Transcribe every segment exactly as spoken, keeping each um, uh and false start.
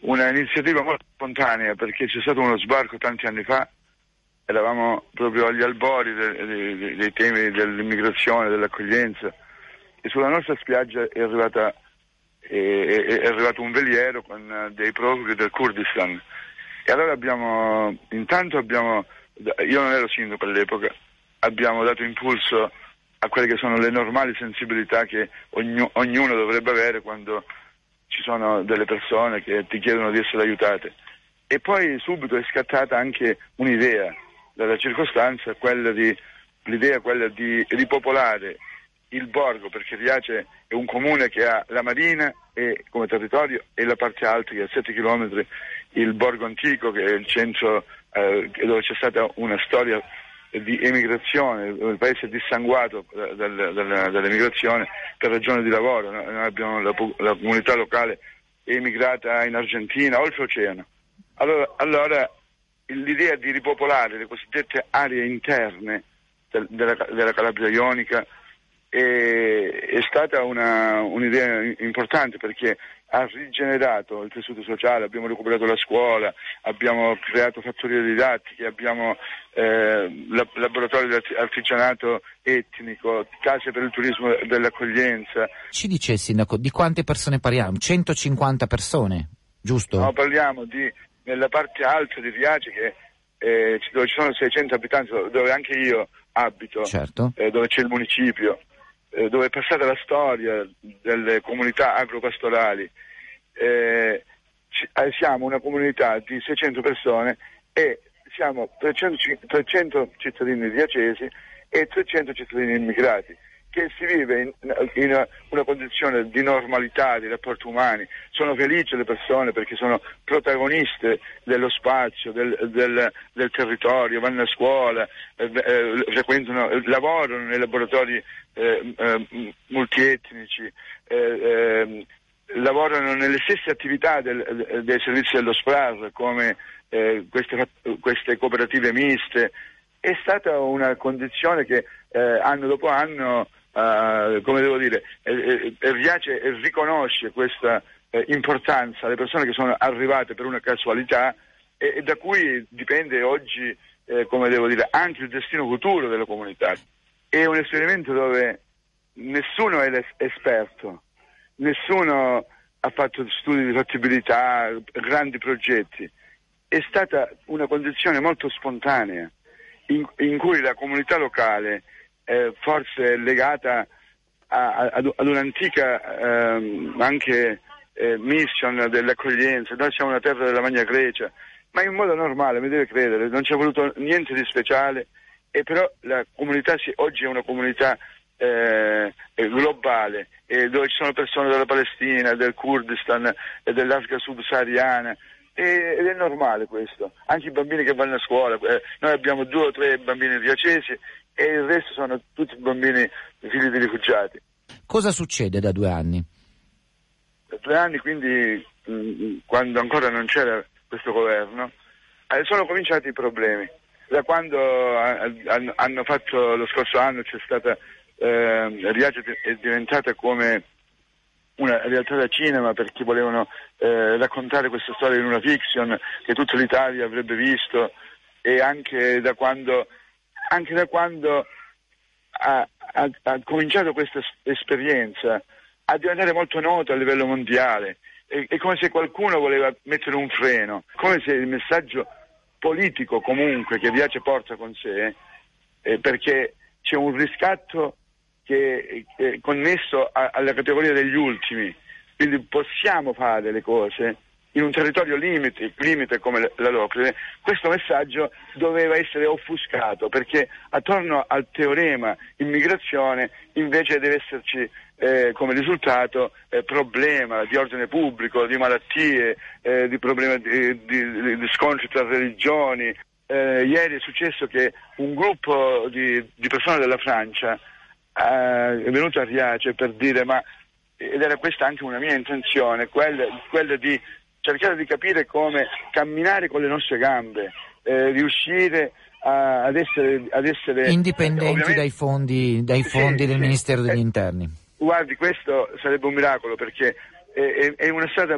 una iniziativa molto spontanea, perché c'è stato uno sbarco tanti anni fa, eravamo proprio agli albori de, de, de, dei temi dell'immigrazione, dell'accoglienza, e sulla nostra spiaggia è arrivata è, è, è arrivato un veliero con dei profughi del Kurdistan, e allora abbiamo intanto abbiamo io non ero sindaco all'epoca, abbiamo dato impulso a quelle che sono le normali sensibilità che ognu, ognuno dovrebbe avere quando ci sono delle persone che ti chiedono di essere aiutate. E poi subito è scattata anche un'idea dalla circostanza, quella di, l'idea quella di ripopolare il borgo, perché Riace è un comune che ha la marina e, come territorio, e la parte alta, che è a sette chilometri, il borgo antico, che è il centro eh, dove c'è stata una storia di emigrazione, il paese è dissanguato dal, dal, dall'emigrazione per ragioni di lavoro. Noi abbiamo la, la comunità locale è emigrata in Argentina, oltreoceano. Allora, allora l'idea di ripopolare le cosiddette aree interne del, della, della Calabria ionica è, è stata una, un'idea importante, perché ha rigenerato il tessuto sociale, abbiamo recuperato la scuola, abbiamo creato fattorie didattiche, abbiamo eh, laboratori di artigianato etnico, case per il turismo dell'accoglienza. Ci dice il sindaco, di quante persone parliamo? centocinquanta persone, giusto? No, parliamo di, nella parte alta di Riace, che eh, dove ci sono seicento abitanti, dove anche io abito, certo. eh, dove c'è il municipio, eh, dove è passata la storia delle comunità agropastorali. Eh, ci, eh, siamo una comunità di seicento persone e siamo trecento, trecento cittadini riacesi e trecento cittadini immigrati, che si vive in, in una condizione di normalità, di rapporti umani. Sono felici le persone perché sono protagoniste dello spazio, del, del, del territorio, vanno a scuola, eh, eh, frequentano, eh, lavorano nei laboratori eh, eh, multietnici, eh, eh, lavorano nelle stesse attività del, dei servizi dello S P R A R, come eh, queste, queste cooperative miste. È stata una condizione che eh, anno dopo anno, eh, come devo dire, eh, eh, Riace riconosce questa eh, importanza alle persone che sono arrivate per una casualità, e, e da cui dipende oggi, eh, come devo dire, anche il destino futuro della comunità. È un esperimento dove nessuno è esperto, nessuno ha fatto studi di fattibilità, grandi progetti. È stata una condizione molto spontanea, in, in cui la comunità locale, eh, forse legata a, a, ad un'antica eh, anche eh, mission dell'accoglienza. Noi siamo una terra della Magna Grecia, ma in modo normale, mi deve credere, non c'è voluto niente di speciale, e però la comunità si, oggi è una comunità Eh, globale, eh, dove ci sono persone dalla Palestina, del Kurdistan e dell'Africa subsahariana, e, ed è normale questo. Anche i bambini che vanno a scuola, eh, noi abbiamo due o tre bambini riacesi e il resto sono tutti bambini figli di rifugiati. Cosa succede da due anni? Da due anni, quindi, mh, quando ancora non c'era questo governo, eh, sono cominciati i problemi. Da quando eh, hanno fatto lo scorso anno c'è stata Eh, Riace è diventata come una realtà da cinema, perché volevano eh, raccontare questa storia in una fiction che tutta l'Italia avrebbe visto, e anche da quando anche da quando ha, ha, ha cominciato questa esperienza a diventare molto nota a livello mondiale. È, è come se qualcuno voleva mettere un freno, come se il messaggio politico comunque che Riace porta con sé, eh, perché c'è un riscatto che è connesso a, alla categoria degli ultimi, quindi possiamo fare le cose in un territorio limite, limite come la Locride. Questo messaggio doveva essere offuscato, perché attorno al teorema immigrazione invece deve esserci eh, come risultato eh, problema di ordine pubblico, di malattie, eh, di problemi di, di, di scontri tra religioni. Eh, ieri è successo che un gruppo di, di persone della Francia Uh, è venuto a Riace per dire, ma ed era questa anche una mia intenzione, quella, quella di cercare di capire come camminare con le nostre gambe, eh, riuscire a, ad essere ad essere indipendenti eh, dai fondi dai fondi sì, del sì, Ministero degli eh, Interni. Guardi, questo sarebbe un miracolo, perché è, è, è una strada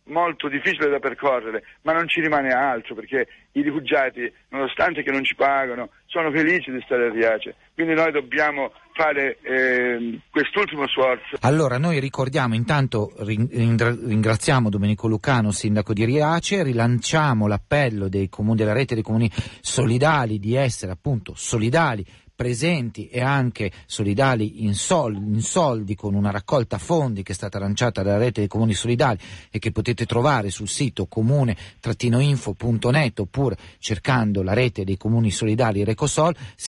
molto difficile da percorrere, ma non ci rimane altro, perché i rifugiati, nonostante che non ci pagano, sono felici di stare a Riace, quindi noi dobbiamo fare eh, quest'ultimo sforzo. Allora noi ricordiamo, intanto ringraziamo Domenico Lucano, sindaco di Riace, rilanciamo l'appello dei comuni, della rete dei comuni solidali, di essere appunto solidali, presenti e anche solidali in, sol, in soldi, con una raccolta fondi che è stata lanciata dalla rete dei comuni solidali e che potete trovare sul sito comune info punto net oppure cercando la rete dei comuni solidali Recosol.